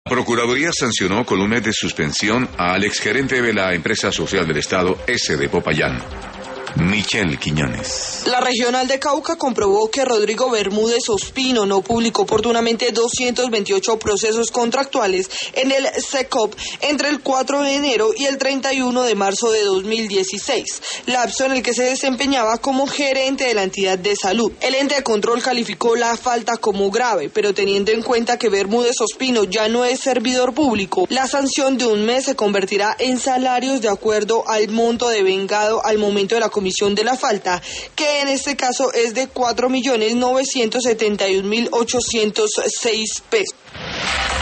Procuraduría sancionó con un mes de suspensión al exgerente de la empresa social del Estado, S. de Popayán, Michel Quiñones. La regional de Cauca comprobó que Rodrigo Bermúdez Ospino no publicó oportunamente 228 procesos contractuales en el SECOP entre el 4 de enero y el 31 de marzo de 2016, lapso en el que se desempeñaba como gerente de la entidad de salud. El ente de control calificó la falta como grave, pero teniendo en cuenta que Bermúdez Ospino ya no es servidor público, la sanción de un mes se convertirá en salarios de acuerdo al monto devengado al momento de la comisión de la falta, que en este caso es de 4.971.806 pesos.